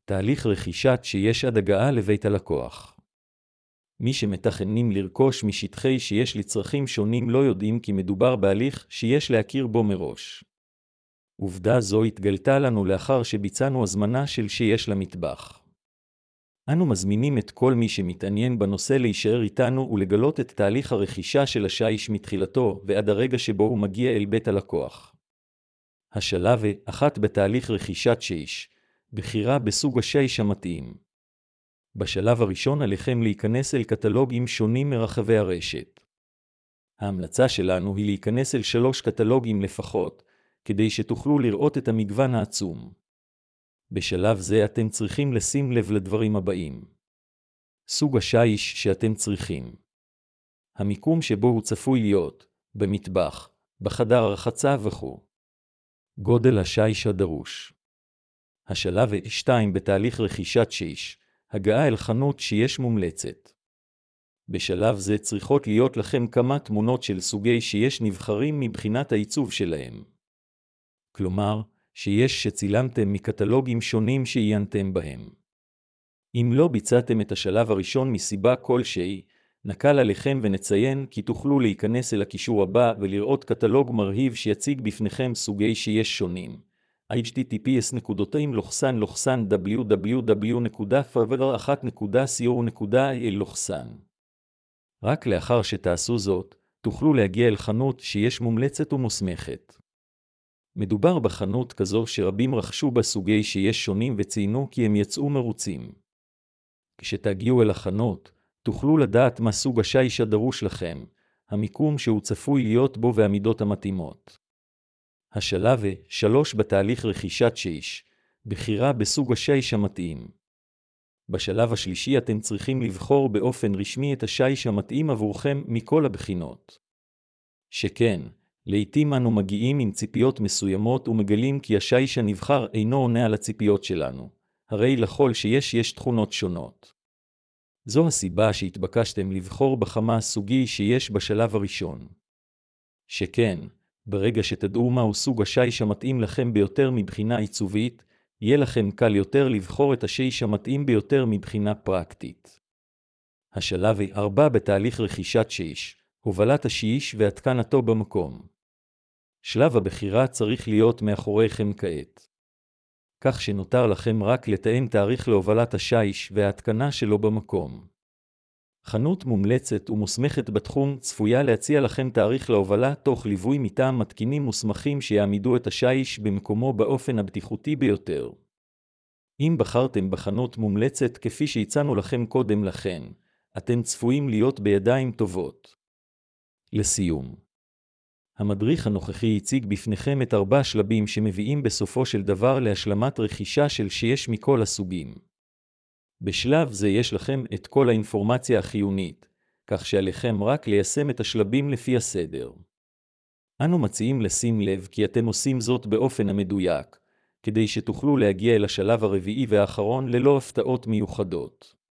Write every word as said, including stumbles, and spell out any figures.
תהליך רכישת שיש עד הגעה לבית הלקוח. מי שמתכננים לרכוש משטחי שיש לצרכים שונים לא יודעים כי מדובר בהליך שיש להכיר בו מראש. עובדה זו התגלתה לנו לאחר שביצענו הזמנה של שיש למטבח. אנו מזמינים את כל מי שמתעניין בנושא להישאר איתנו ולגלות את תהליך הרכישה של השיש מתחילתו ועד הרגע שבו הוא מגיע אל בית הלקוח. השלב אחת בתהליך רכישת שיש, בחירה בסוג השיש המתאים. בשלב הראשון עליכם להיכנס אל קטלוגים שונים מרחבי הרשת. ההמלצה שלנו היא להיכנס אל שלוש קטלוגים לפחות, כדי שתוכלו לראות את המגוון העצום. בשלב זה אתם צריכים לשים לב לדברים הבאים. סוג השיש שאתם צריכים. המיקום שבו הוא צפוי להיות, במטבח, בחדר הרחצה וכו'. גודל השיש הדרוש. השלב שתיים בתהליך רכישת שיש, הגעה אל חנות שיש מומלצת. בשלב זה צריכות להיות לכם כמה תמונות של סוגי שיש נבחרים מבחינת העיצוב שלהם. כלומר, שיש שצילמתם מקטלוגים שונים שעיינתם בהם. אם לא ביצעתם את השלב הראשון מסיבה כלשהי, נקל עליכם ונציין כי תוכלו להיכנס אל הקישור הבא ולראות קטלוג מרהיב שיציג בפניכם סוגי שיש שונים. אייץ' טי טי פי אס נקודתיים לוחסן לוחסן דאבליו דאבליו דאבליו נקודה פאבר אחת נקודה סי או נקודה איי אל לוחסן. רק לאחר שתעשו זאת, תוכלו להגיע אל חנות שיש מומלצת ומוסמכת. מדובר בחנות כזו שרבים רכשו בה סוגי שיש שונים וציינו כי הם יצאו מרוצים. כשתגיעו אל החנות, תוכלו לדעת מה סוג השיש הדרוש לכם, המיקום שהוא צפוי להיות בו והמידות המתאימות. השלב שלוש בתהליך רכישת שיש, בחירה בסוג השיש המתאים. בשלב השלישי אתם צריכים לבחור באופן רשמי את השיש המתאים עבורכם מכל הבחינות. שכן, לעתים אנו מגיעים עם ציפיות מסוימות ומגלים כי השיש הנבחר אינו עונה על הציפיות שלנו, הרי לכל שיש יש תכונות שונות. זו הסיבה שהתבקשתם לבחור בכמה סוגי שיש בשלב הראשון. שכן, ברגע שתדעו מהו סוג השיש המתאים לכם ביותר מבחינה עיצובית, יהיה לכם קל יותר לבחור את השיש המתאים ביותר מבחינה פרקטית. השלב ארבע בתהליך רכישת שיש, הובלת השיש והתקנתו במקום. שלב הבחירה צריך להיות מאחוריכם כעת. כך שנותר לכם רק לתאם תאריך להובלת השיש וההתקנה שלו במקום. חנות מומלצת ומוסמכת בתחום צפויה להציע לכם תאריך להובלה תוך ליווי מטעם מתקינים מוסמכים שיעמידו את השיש במקומו באופן הבטיחותי ביותר. אם בחרתם בחנות מומלצת כפי שהצענו לכם קודם לכן, אתם צפויים להיות בידיים טובות. לסיום, המדריך הנוכחי הציג בפניכם את ארבע שלבים שמביאים בסופו של דבר להשלמת רכישה של שיש מכל הסוגים. בשלב זה יש לכם את כל האינפורמציה החיונית, כך שעליכם רק ליישם את השלבים לפי הסדר. אנו מציעים לשים לב כי אתם עושים זאת באופן המדויק, כדי שתוכלו להגיע אל השלב הרביעי והאחרון ללא הפתעות מיוחדות.